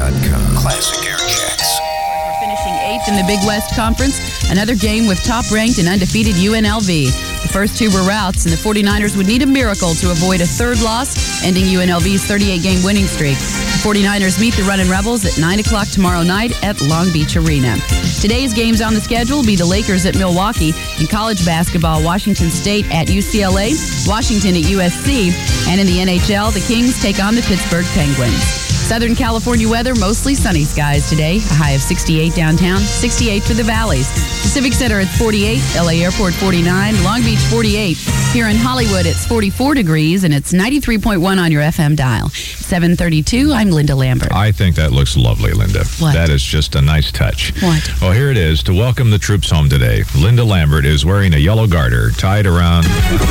AirChecks.com. Classic AirChecks. We're finishing 8th in the Big West Conference. Another game with top-ranked and undefeated UNLV. The first two were routes, and the 49ers would need a miracle to avoid a third loss, ending UNLV's 38-game winning streak. The 49ers meet the Runnin' Rebels at 9 o'clock tomorrow night at Long Beach Arena. Today's games on the schedule will be the Lakers at Milwaukee. In college basketball, Washington State at UCLA, Washington at USC, and in the NHL, the Kings take on the Pittsburgh Penguins. Southern California weather, mostly sunny skies today. A high of 68 downtown, 68 for the valleys. Pacific Center at 48, LA Airport 49, Long Beach 48. Here in Hollywood, it's 44 degrees, and it's 93.1 on your FM dial. 7:32, I'm Linda Lambert. I think that looks lovely, Linda. What? That is just a nice touch. What? Well, here it is. To welcome the troops home today, Linda Lambert is wearing a yellow garter tied around...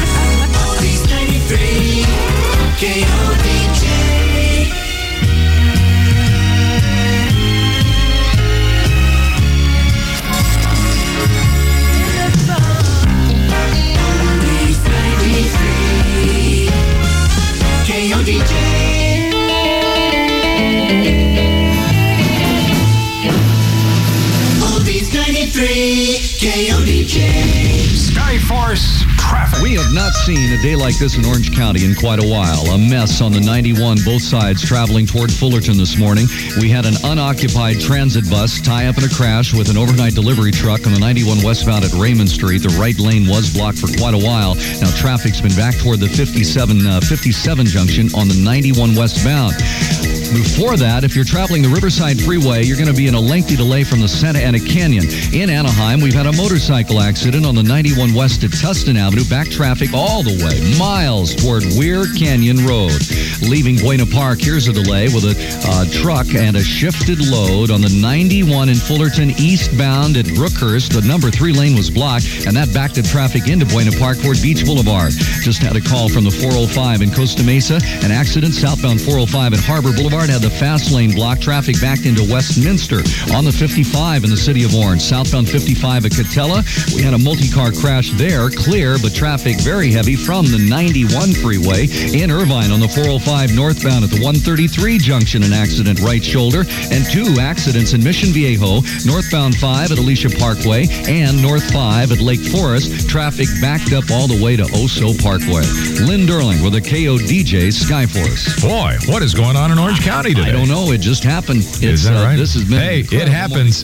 Skyforce traffic. We have not seen a day like this in Orange County in quite a while. A mess on the 91, both sides traveling toward Fullerton this morning. We had an unoccupied transit bus tie up in a crash with an overnight delivery truck on the 91 westbound at Raymond Street. The right lane was blocked for quite a while. Now traffic's been back toward the 57 junction on the 91 westbound. Before that, if you're traveling the Riverside Freeway, you're going to be in a lengthy delay from the Santa Ana Canyon. In Anaheim, we've had a motorcycle accident on the 91 west at Tustin Avenue. Back traffic all the way, miles toward Weir Canyon Road. Leaving Buena Park, here's a delay with a truck and a shifted load on the 91 in Fullerton eastbound at Brookhurst. The number 3 lane was blocked, and that backed up traffic into Buena Park toward Beach Boulevard. Just had a call from the 405 in Costa Mesa. An accident southbound 405 at Harbor Boulevard had the fast lane blocked. Traffic backed into Westminster. On the 55 in the city of Orange, southbound 55 at Catella, we had a multi-car crash there, clear, but traffic very heavy from the 91 freeway. In Irvine on the 405 northbound at the 133 junction, an accident right shoulder, and 2 accidents in Mission Viejo, northbound 5 at Alicia Parkway, and north 5 at Lake Forest. Traffic backed up all the way to Oso Parkway. Lynn Durling with a KODJ Skyforce. Boy, what is going on in Orange County today? I don't know. It just happened. Is that right? This has been it happens.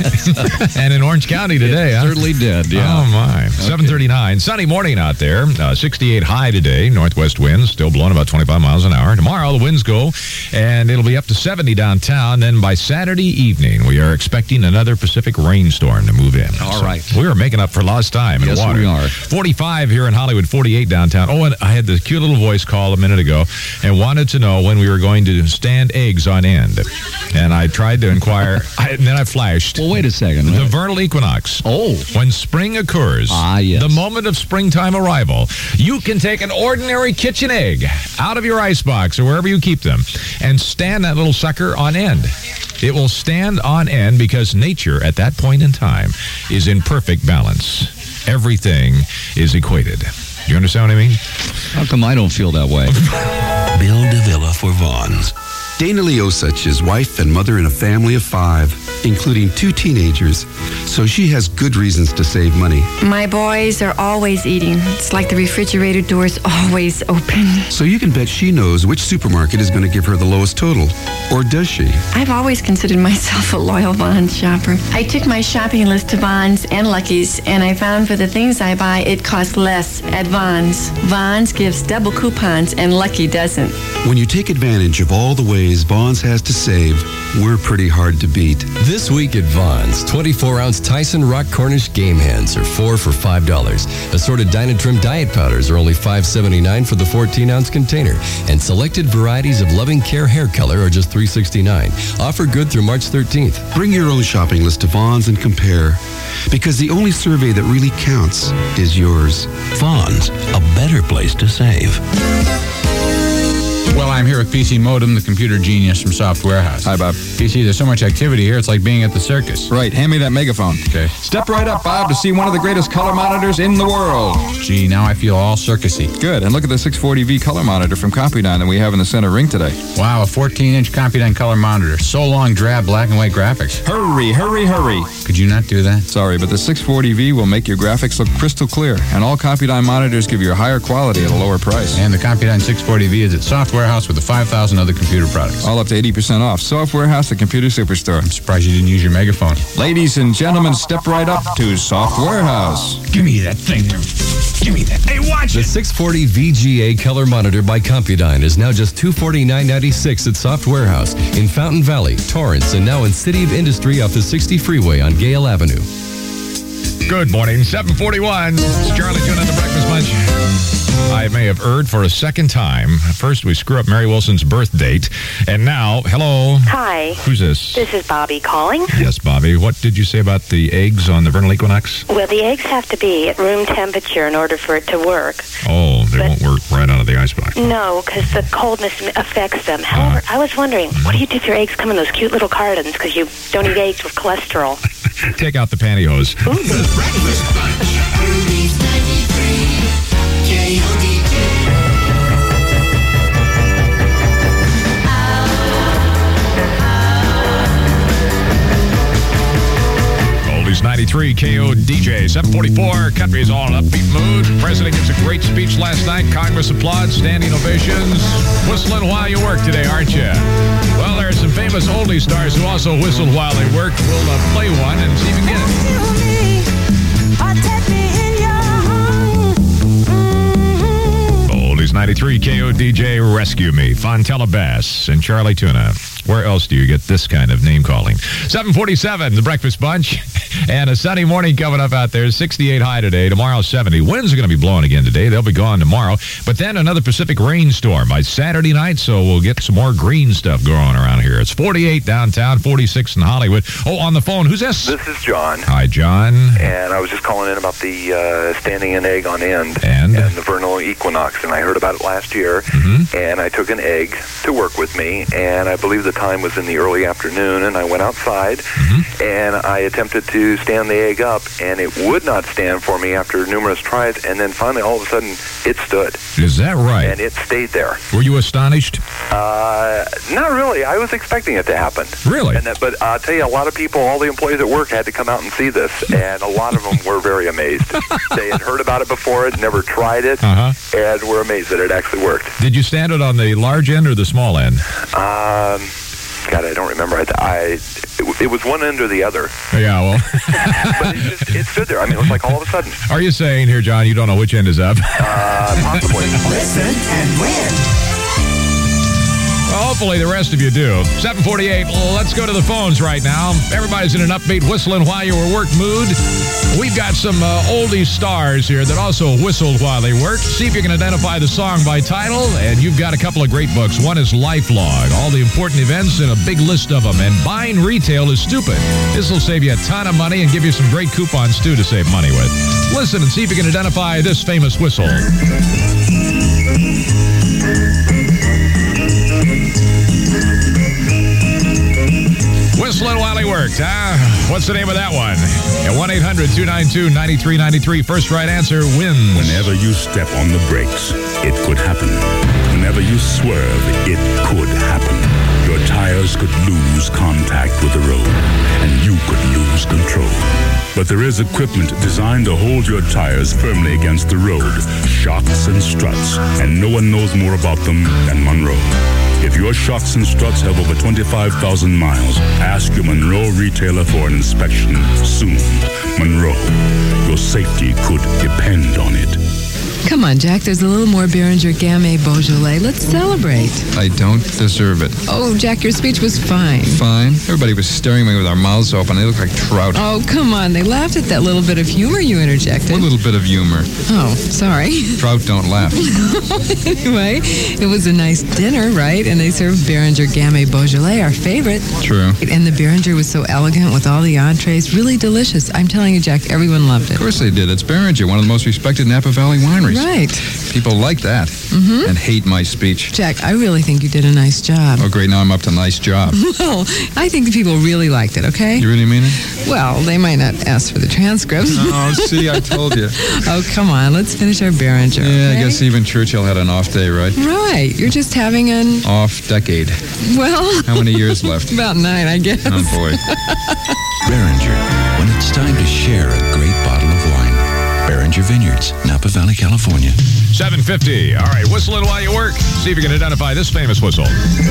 Yes. And in Orange County today, huh? Certainly did, yeah. Oh, my. Okay. 7:39. Sunny morning out there. 68 high today. Northwest winds still blowing about 25 miles an hour. Tomorrow, the winds go, and it'll be up to 70 downtown. Then by Saturday evening, we are expecting another Pacific rainstorm to move in. All right. We are making up for lost time in Yes, water. we are. 45 here in Hollywood, 48 downtown. Oh, and I had the cute little voice call a minute ago and wanted to know when we were going to stand eggs on end. And I tried to inquire, and then I flashed. Well, wait a second. The vernal equinox. Oh. When spring occurs, yes. the moment of springtime arrival, you can take an ordinary kitchen egg out of your icebox or wherever you keep them and stand that little sucker on end. It will stand on end because nature at that point in time is in perfect balance. Everything is equated. You understand what I mean? How come I don't feel that way? Build a villa for Vons. Dana Leosich is wife and mother in a family of 5, including 2 teenagers, so she has good reasons to save money. My boys are always eating. It's like the refrigerator door's always open. So you can bet she knows which supermarket is going to give her the lowest total. Or does she? I've always considered myself a loyal Vons shopper. I took my shopping list to Vons and Lucky's, and I found for the things I buy, it costs less at Vons. Vons gives double coupons, and Lucky doesn't. When you take advantage of all the ways Vons has to save, we're pretty hard to beat. This week at Vons, 24-ounce Tyson Rock Cornish game hands are 4 for $5. Assorted Dynatrim diet powders are only $5.79 for the 14-ounce container. And selected varieties of Loving Care hair color are just $3.69. Offer good through March 13th. Bring your own shopping list to Vons and compare, because the only survey that really counts is yours. Vons, a better place to save. Well, I I'm here with PC Modem, the computer genius from Soft Warehouse. Hi, Bob. PC, there's so much activity here, it's like being at the circus. Right, hand me that megaphone. Okay. Step right up, Bob, to see one of the greatest color monitors in the world. Gee, now I feel all circusy. Good, and look at the 640V color monitor from Compudyne that we have in the center ring today. Wow, a 14-inch Compudyne color monitor. So long, drab, black and white graphics. Hurry, hurry, hurry. Could you not do that? Sorry, but the 640V will make your graphics look crystal clear, and all Compudyne monitors give you a higher quality at a lower price. And the Compudyne 640V is at Soft Warehouse with the 5,000 other computer products. All up to 80% off. Soft Warehouse, the computer superstore. I'm surprised you didn't use your megaphone. Ladies and gentlemen, step right up to Soft Warehouse. Give me that thing there. Give me that. Hey, watch The it! 640 VGA color monitor by Compudyne is now just $249.96 at Soft Warehouse in Fountain Valley, Torrance, and now in City of Industry off the 60 freeway on Gale Avenue. Good morning, 741. It's Charlie Tuna, the Breakfast Bunch. I may have erred for a second time. First, we screw up Mary Wilson's birth date. And now, hello. Hi. Who's this? This is Bobby calling. Yes, Bobby. What did you say about the eggs on the vernal equinox? Well, the eggs have to be at room temperature in order for it to work. Oh, they won't work right out of the icebox. No, because the coldness affects them. However, I was wondering, what do you do if your eggs come in those cute little cartons because you don't eat eggs with cholesterol? Take out the pantyhose. Ooh. The Breakfast Bunch. Rudy's 93. KODJ. Oldies 93, KODJ, 744. Country's all in upbeat mood. President gives a great speech last night. Congress applauds, standing ovations. Whistling while you work today, aren't you? Well, there are some famous oldie stars who also whistled while they worked. We'll play one and see if you can get it. Oldies 93, KODJ, Rescue Me, Fontella Bass, and Charlie Tuna. Where else do you get this kind of name calling? 747, the Breakfast Bunch, and a sunny morning coming up out there. 68 high today. Tomorrow 70. Winds are going to be blowing again today. They'll be gone tomorrow. But then another Pacific rainstorm by Saturday night, so we'll get some more green stuff going around here. It's 48 downtown, 46 in Hollywood. Oh, on the phone, who's this? This is John. Hi, John. And I was just calling in about the standing an egg on end and the vernal equinox. And I heard about it last year, and I took an egg to work with me, and I believe the time was in the early afternoon, and I went outside, and I attempted to stand the egg up, and it would not stand for me after numerous tries, and then finally, all of a sudden, it stood. Is that right? And it stayed there. Were you astonished? Not really. I was expecting it to happen. Really? But I'll tell you, a lot of people, all the employees at work had to come out and see this, and a lot of them were very amazed. They had heard about it before, had never tried it, and were amazed that it actually worked. Did you stand it on the large end or the small end? God, I don't remember. It was one end or the other. Yeah, well. But it stood there. I mean, it was like all of a sudden. Are you saying here, John, you don't know which end is up? Possibly. Listen and win. Well, hopefully the rest of you do. 748, let's go to the phones right now. Everybody's in an upbeat whistling while you were work mood. We've got some oldie stars here that also whistled while they worked. See if you can identify the song by title. And you've got a couple of great books. One is Lifelog, all the important events and a big list of them. And buying retail is stupid. This will save you a ton of money and give you some great coupons, too, to save money with. Listen and see if you can identify this famous whistle. Whistling while he worked, huh? What's the name of that one? At 1-800-292-9393. First right answer wins. Whenever you step on the brakes, it could happen. Whenever you swerve, it could happen. Your tires could lose contact with the road, and you could lose control. But there is equipment designed to hold your tires firmly against the road, shocks and struts, and no one knows more about them than Monroe. If your shocks and struts have over 25,000 miles, ask your Monroe retailer for an inspection soon. Monroe, your safety could depend on it. Come on, Jack. There's a little more Beringer Gamay Beaujolais. Let's celebrate. I don't deserve it. Oh, Jack, your speech was fine. Fine? Everybody was staring at me with our mouths open. They looked like trout. Oh, come on. They laughed at that little bit of humor you interjected. What little bit of humor? Oh, sorry. Trout don't laugh. Anyway, it was a nice dinner, right? And they served Beringer Gamay Beaujolais, our favorite. True. And the Beringer was so elegant with all the entrees. Really delicious. I'm telling you, Jack, everyone loved it. Of course they did. It's Beringer, one of the most respected Napa Valley wineries. stories. Right. People like that and hate my speech. Jack, I really think you did a nice job. Oh, great. Now I'm up to nice job. Well, I think the people really liked it, okay? You really mean it? Well, they might not ask for the transcripts. Oh, see, I told you. Oh, come on. Let's finish our Behringer, Yeah, okay? I guess even Churchill had an off day, right? Right. You're just having an... Off decade. Well... How many years left? About 9, I guess. Oh, boy. Behringer, when it's time to share a great bottle of wine. Behringer Vineyards, Napa Valley, California. 7:50. All right, whistling while you work. See if you can identify this famous whistle.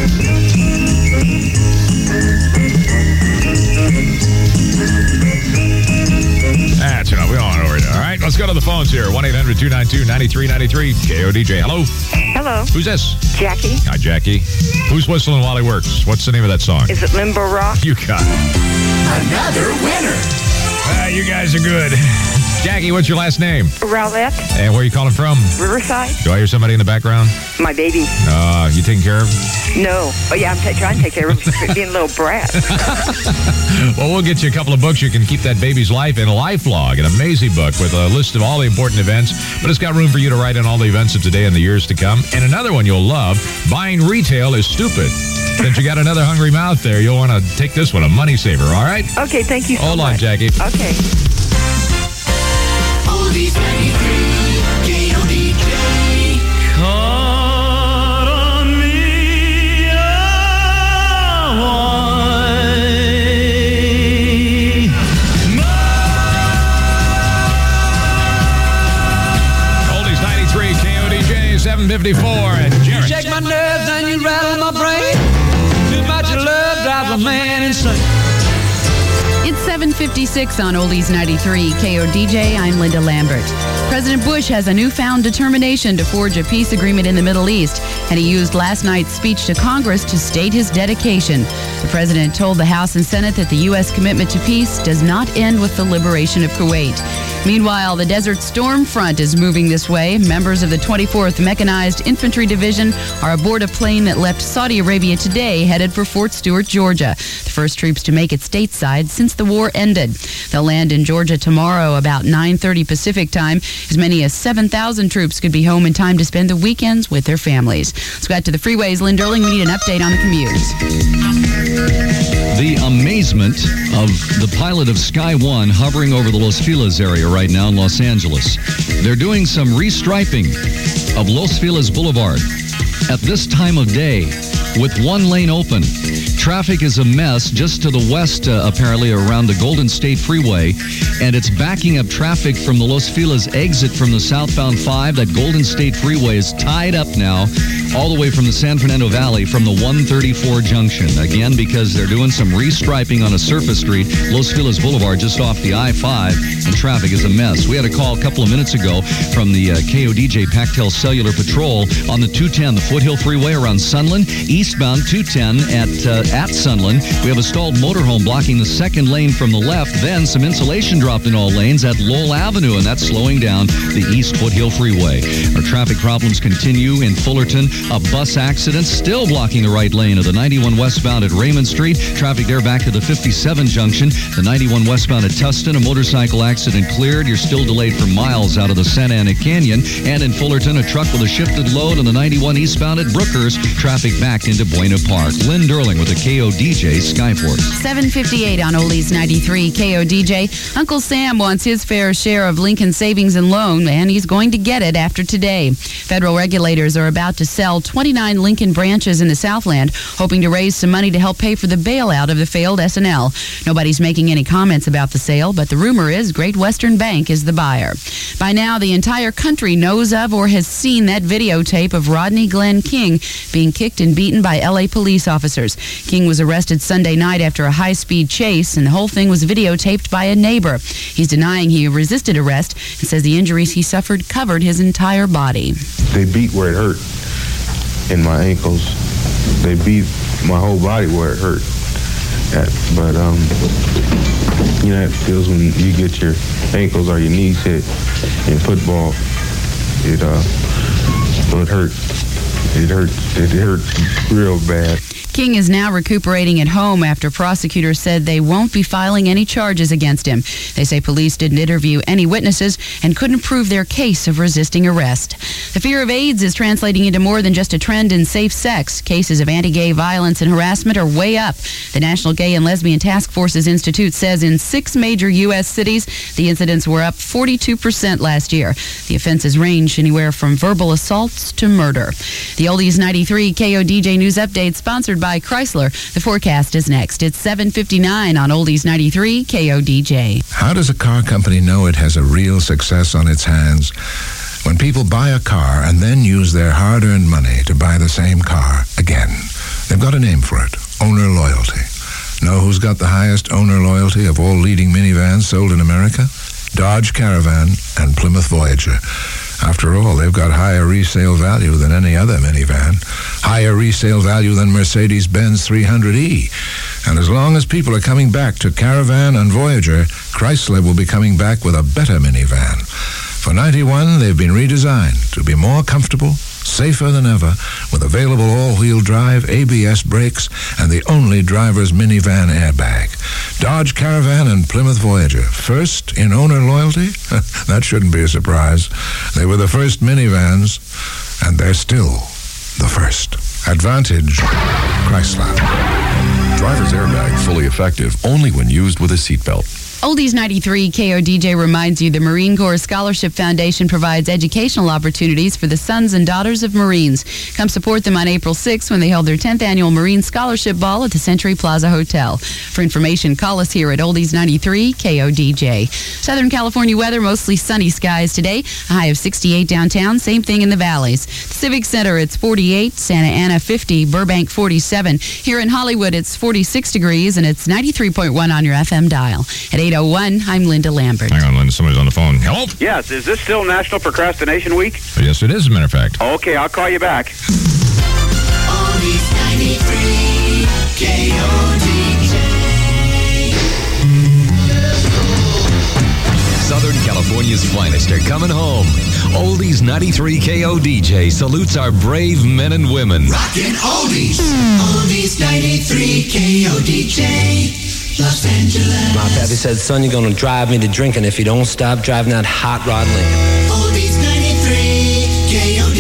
That's enough. We don't want to worry. All right, let's go to the phones here. 1-800-292-9393. KODJ. Hello. Hello. Who's this? Jackie. Hi, Jackie. Who's whistling while he works? What's the name of that song? Is it Limbo Rock? You got it. Another winner. You guys are good. Jackie, what's your last name? Rowlett. And where are you calling from? Riverside. Do I hear somebody in the background? My baby. You taking care of? No. Oh, yeah, I'm trying to take care of him, being a little brat. Well, we'll get you a couple of books. You can keep that baby's life in Lifelog, an amazing book with a list of all the important events, but it's got room for you to write in all the events of today and the years to come. And another one you'll love, Buying Retail is Stupid. Since you got another hungry mouth there, you'll want to take this one, a money saver, all right? Okay, thank you so much. Hold on, Jackie. Okay. Oldies 93, KODJ. Caught on me Oldies 93, KODJ, 754, and Jerry. You shake my nerves and you rattle my brain. Too much of love drives a man insane. It's 7:56 on Oldies 93 KODJ. I'm Linda Lambert. President Bush has a newfound determination to forge a peace agreement in the Middle East, and he used last night's speech to Congress to state his dedication. The president told the House and Senate that the U.S. commitment to peace does not end with the liberation of Kuwait. Meanwhile, the Desert Storm Front is moving this way. Members of the 24th Mechanized Infantry Division are aboard a plane that left Saudi Arabia today, headed for Fort Stewart, Georgia. The first troops to make it stateside since the war ended. They'll land in Georgia tomorrow about 9:30 Pacific time. As many as 7,000 troops could be home in time to spend the weekends with their families. Let's go out to the freeways. Lynn Durling, we need an update on the commute. The amazement of the pilot of Sky One hovering over the Los Feliz area right now in Los Angeles. They're doing some restriping of Los Feliz Boulevard at this time of day with one lane open. Traffic is a mess just to the west, apparently, around the Golden State Freeway, and it's backing up traffic from the Los Feliz exit from the southbound 5. That Golden State Freeway is tied up now all the way from the San Fernando Valley from the 134 junction. Again, because they're doing some restriping on a surface street, Los Feliz Boulevard, just off the I-5, and traffic is a mess. We had a call a couple of minutes ago from the KODJ Pactel Cellular Patrol on the 210, the Foothill Freeway around Sunland, eastbound 210 at Sunland. We have a stalled motorhome blocking the second lane from the left. Then some insulation dropped in all lanes at Lowell Avenue, and that's slowing down the East Foothill Freeway. Our traffic problems continue in Fullerton. A bus accident still blocking the right lane of the 91 westbound at Raymond Street. Traffic there back to the 57 junction. The 91 westbound at Tustin. A motorcycle accident cleared. You're still delayed for miles out of the Santa Ana Canyon. And in Fullerton, a truck with a shifted load on the 91 eastbound at Brookers. Traffic back into Buena Park. Lynn Durling with the KODJ Skyforce. 7:58 on Oldies 93 KODJ. Uncle Sam wants his fair share of Lincoln Savings and Loan, and he's going to get it after today. Federal regulators are about to sell 29 Lincoln branches in the Southland, hoping to raise some money to help pay for the bailout of the failed S&L. Nobody's making any comments about the sale, but the rumor is Great Western Bank is the buyer. By now, the entire country knows of or has seen that videotape of Rodney Glenn King being kicked and beaten by L.A. police officers. King was arrested Sunday night after a high-speed chase, and the whole thing was videotaped by a neighbor. He's denying he resisted arrest and says the injuries he suffered covered his entire body. They beat where it hurt. In my ankles, they beat my whole body where it hurt. But you know, it feels when you get your ankles or your knees hit in football. It hurts. It hurts real bad. King is now recuperating at home after prosecutors said they won't be filing any charges against him. They say police didn't interview any witnesses and couldn't prove their case of resisting arrest. The fear of AIDS is translating into more than just a trend in safe sex. Cases of anti-gay violence and harassment are way up. The National Gay and Lesbian Task Forces Institute says in 6 major U.S. cities, the incidents were up 42% last year. The offenses range anywhere from verbal assaults to murder. The Oldies 93 KODJ News Update sponsored by Chrysler. The forecast is next. It's 7:59 on Oldies 93 KODJ. How does a car company know it has a real success on its hands? When people buy a car and then use their hard-earned money to buy the same car again. They've got a name for it, owner loyalty. Know who's got the highest owner loyalty of all leading minivans sold in America? Dodge Caravan and Plymouth Voyager. After all, they've got higher resale value than any other minivan, higher resale value than Mercedes-Benz 300E. And as long as people are coming back to Caravan and Voyager, Chrysler will be coming back with a better minivan. For 91, they've been redesigned to be more comfortable, safer than ever, with available all-wheel drive, ABS brakes, and the only driver's minivan airbag. Dodge Caravan and Plymouth Voyager, first in owner loyalty? That shouldn't be a surprise. They were the first minivans, and they're still the first. Advantage Chrysler. Driver's airbag fully effective only when used with a seatbelt. Oldies 93 KODJ reminds you the Marine Corps Scholarship Foundation provides educational opportunities for the sons and daughters of Marines. Come support them on April 6th when they held their 10th annual Marine Scholarship Ball at the Century Plaza Hotel. For information, call us here at Oldies 93 KODJ. Southern California weather, mostly sunny skies today. A high of 68 downtown, same thing in the valleys. Civic Center, it's 48, Santa Ana 50, Burbank 47. Here in Hollywood, it's 46 degrees, and it's 93.1 on your FM dial. At 8:01, I'm Linda Lambert. Hang on, Linda. Somebody's on the phone. Hello? Yes. Is this still National Procrastination Week? Yes, it is, as a matter of fact. Okay, I'll call you back. Oldies 93 KODJ. Southern California's finest are coming home. Oldies 93 KODJ salutes our brave men and women. Rockin' Oldies. Oldies 93 KODJ. Los Angeles. My pappy said, son, you're going to drive me to drinking if you don't stop driving that hot rod Lincoln. Oldies 93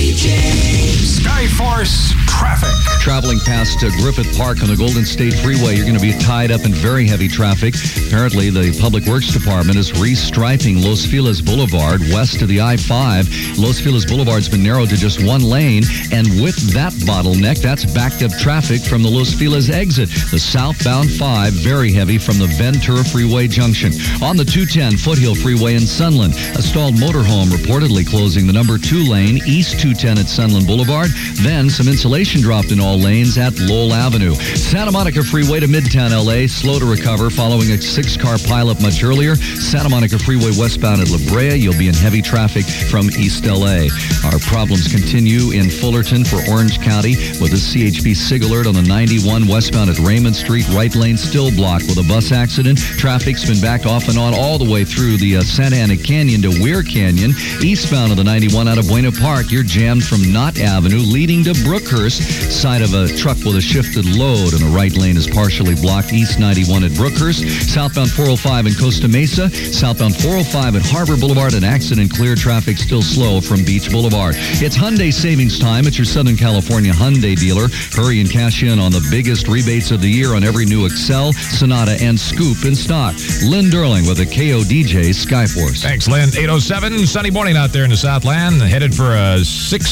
KODJ. Skyforce traffic. Traveling past Griffith Park on the Golden State Freeway, you're going to be tied up in very heavy traffic. Apparently, the Public Works Department is restriping Los Feliz Boulevard west of the I-5. Los Feliz Boulevard's been narrowed to just one lane, and with that bottleneck, that's backed up traffic from the Los Feliz exit. The southbound 5, very heavy from the Ventura Freeway Junction. On the 210 Foothill Freeway in Sunland, a stalled motorhome reportedly closing the number 2 lane, East 210 at Sunland Boulevard. Then some insulation dropped in all lanes at Lowell Avenue. Santa Monica Freeway to Midtown LA, slow to recover following a 6-car pileup much earlier. Santa Monica Freeway westbound at La Brea, you'll be in heavy traffic from East LA. Our problems continue in Fullerton for Orange County with a CHP SIG alert on the 91 westbound at Raymond Street, right lane still blocked with a bus accident. Traffic's been backed off and on all the way through the Santa Ana Canyon to Weir Canyon. Eastbound of the 91 out of Buena Park, you're jammed from Knott Avenue leading to Brookhurst. Side of a truck with a shifted load and the right lane is partially blocked. East 91 at Brookhurst. Southbound 405 in Costa Mesa. Southbound 405 at Harbor Boulevard. An accident clear, traffic still slow from Beach Boulevard. It's Hyundai savings time at your Southern California Hyundai dealer. Hurry and cash in on the biggest rebates of the year on every new Excel, Sonata, and Scoop in stock. Lynn Durling with a KODJ Skyforce. Thanks, Lynn. 8:07, sunny morning out there in the Southland. Headed for a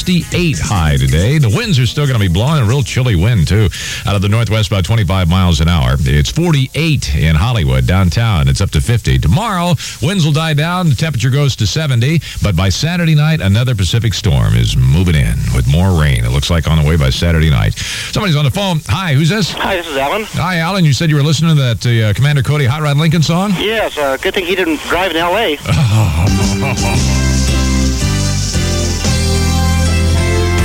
68 high today. The winds are still going to be blowing, a real chilly wind, too. Out of the northwest, about 25 miles an hour. It's 48 in Hollywood, downtown. It's up to 50. Tomorrow, winds will die down. The temperature goes to 70. But by Saturday night, another Pacific storm is moving in with more rain. It looks like on the way by Saturday night. Somebody's on the phone. Hi, who's this? Hi, this is Alan. Hi, Alan. You said you were listening to that Commander Cody Hot Rod Lincoln song? Yes, good thing he didn't drive in L.A. Oldies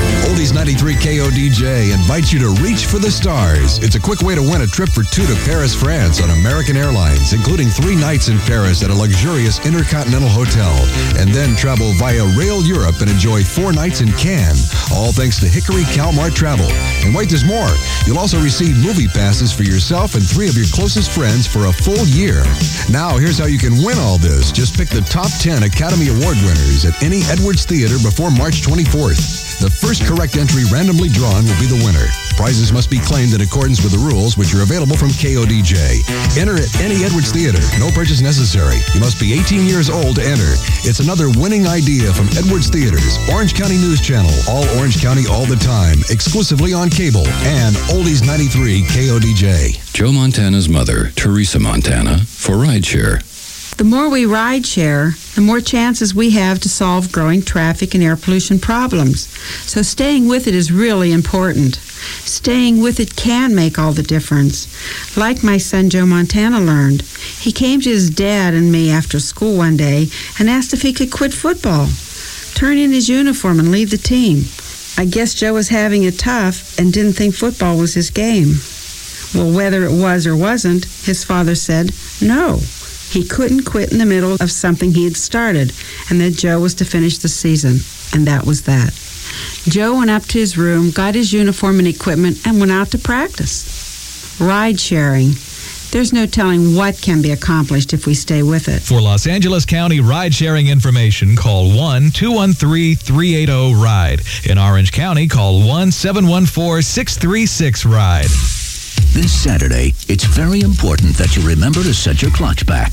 Oldies 93 KODJ invites you to reach for the stars. It's a quick way to win a trip for two to Paris, France on American Airlines, including 3 nights in Paris at a luxurious Intercontinental Hotel, and then travel via Rail Europe and enjoy 4 nights in Cannes, all thanks to Hickory Calmar Travel. And wait, there's more. You'll also receive movie passes for yourself and 3 of your closest friends for a full year. Now, here's how you can win all this. Just pick the top 10 Academy Award winners at any Edwards Theater before March 24th. The first correct entry randomly drawn will be the winner. Prizes must be claimed in accordance with the rules, which are available from KODJ. Enter at any Edwards Theater. No purchase necessary. You must be 18 years old to enter. It's another winning idea from Edwards Theaters, Orange County News Channel, all Orange County all the time, exclusively on cable, and Oldies 93 KODJ. Joe Montana's mother, Teresa Montana, for Rideshare. The more we ride share, the more chances we have to solve growing traffic and air pollution problems. So staying with it is really important. Staying with it can make all the difference. Like my son Joe Montana learned. He came to his dad and me after school one day and asked if he could quit football, turn in his uniform and leave the team. I guess Joe was having it tough and didn't think football was his game. Well, whether it was or wasn't, his father said no. He couldn't quit in the middle of something he had started, and that Joe was to finish the season. And that was that. Joe went up to his room, got his uniform and equipment, and went out to practice. Ride sharing. There's no telling what can be accomplished if we stay with it. For Los Angeles County ride-sharing information, call 1-213-380-RIDE. In Orange County, call 1-714-636-RIDE. This Saturday, it's very important that you remember to set your clocks back.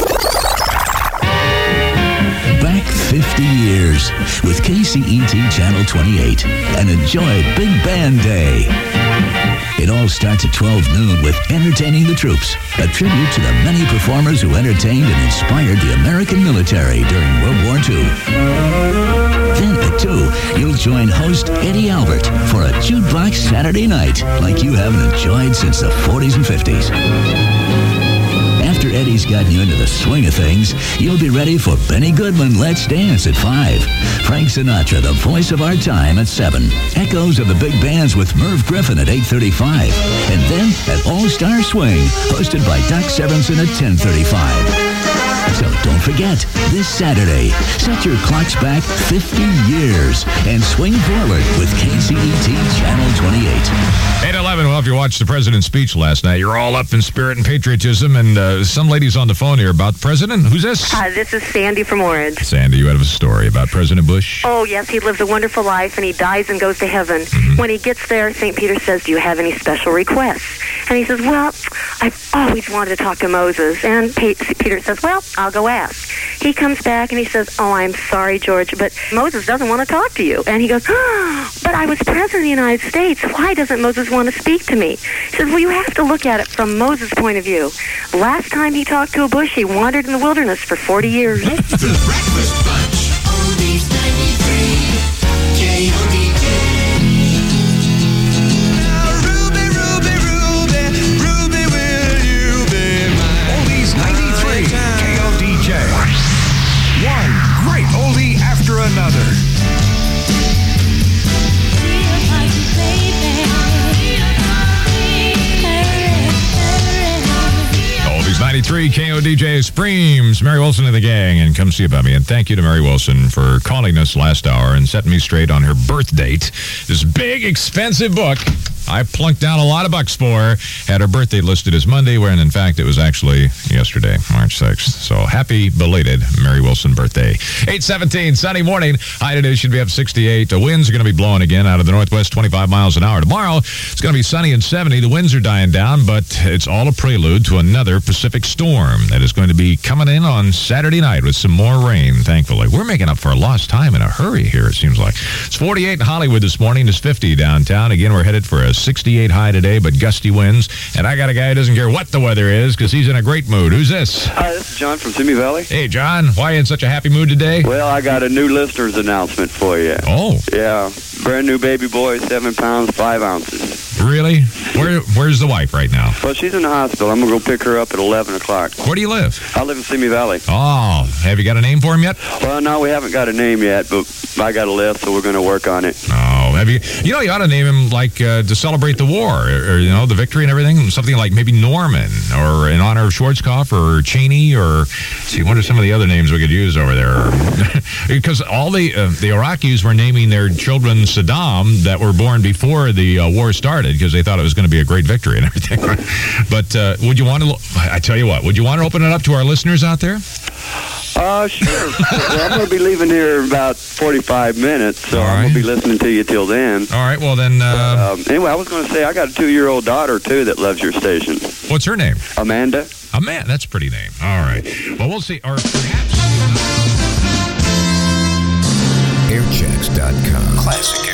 Back 50 years with KCET Channel 28 and enjoy Big Band Day. It all starts at 12 noon with Entertaining the Troops, a tribute to the many performers who entertained and inspired the American military during World War II. Then at 2, you'll join host Eddie Albert for a jukebox Saturday night like you haven't enjoyed since the 40s and 50s. After Eddie's gotten you into the swing of things, you'll be ready for Benny Goodman Let's Dance at 5. Frank Sinatra, the voice of our time, at 7. Echoes of the big bands with Merv Griffin at 8:35. And then at All-Star Swing, hosted by Doc Severinsen at 10:35. So don't forget, this Saturday, set your clocks back 50 years and swing forward with KCET Channel 28. 8:11. Well, if you watched the president's speech last night, you're all up in spirit and patriotism, and some ladies on the phone here about the president. Who's this? This is Sandy from Orange. Sandy, you have a story about President Bush? Oh, yes, he lives a wonderful life, and he dies and goes to heaven. When he gets there, St. Peter says, do you have any special requests? And he says, well, I've always wanted to talk to Moses. And Peter says, well, I'll go ask. He comes back and he says, oh, I'm sorry, George, but Moses doesn't want to talk to you. And he goes, oh, but I was president of the United States. Why doesn't Moses want to speak to me? He says, well, you have to look at it from Moses' point of view. Last time he talked to a bush, he wandered in the wilderness for 40 years. The Breakfast Bunch, Oldies 93, KODJ. One great oldie after another. Oldies 93, KODJ Supremes. Mary Wilson and the gang, and come see about me. And thank you to Mary Wilson for calling us last hour and setting me straight on her birth date. This big, expensive book I plunked down a lot of bucks for. Had her birthday listed as Monday, when in fact it was actually yesterday, March 6th. So happy belated Mary Wilson birthday. 8:17, sunny morning. High today should be up 68. The winds are going to be blowing again out of the northwest, 25 miles an hour. Tomorrow it's going to be sunny and 70. The winds are dying down, but it's all a prelude to another Pacific storm that is going to be coming in on Saturday night with some more rain, thankfully. We're making up for lost time in a hurry here, it seems like. It's 48 in Hollywood this morning. It's 50 downtown. Again, we're headed for a 68 high today, but gusty winds. And I got a guy who doesn't care what the weather is because he's in a great mood. Who's this? Hi, this is John from Simi Valley. Hey, John. Why are you in such a happy mood today? Well, I got a new listener's announcement for you. Oh. Yeah. Brand new baby boy, 7 pounds, 5 ounces. Really? Where's the wife right now? Well, she's in the hospital. I'm going to go pick her up at 11 o'clock. Where do you live? I live in Simi Valley. Oh, have you got a name for him yet? Well, no, we haven't got a name yet, but I got a list, so we're going to work on it. Oh, Have you ought to name him like to celebrate the war, or the victory and everything. Something like maybe Norman, or in honor of Schwarzkopf, or Cheney, or see, what are some of the other names we could use over there? Because all the Iraqis were naming their children Saddam that were born before the war started, because they thought it was going to be a great victory and everything. But would you want to? I tell you what, would you want to open it up to our listeners out there? Sure. Well, I'm going to be leaving here in about 45 minutes, so I'm going to be listening to you till then. All right, well then... anyway, I was going to say, I got a 2-year-old daughter, too, that loves your station. What's her name? Amanda. Amanda, that's a pretty name. All right. Well, we'll see. Or perhaps... Airchecks.com. Classic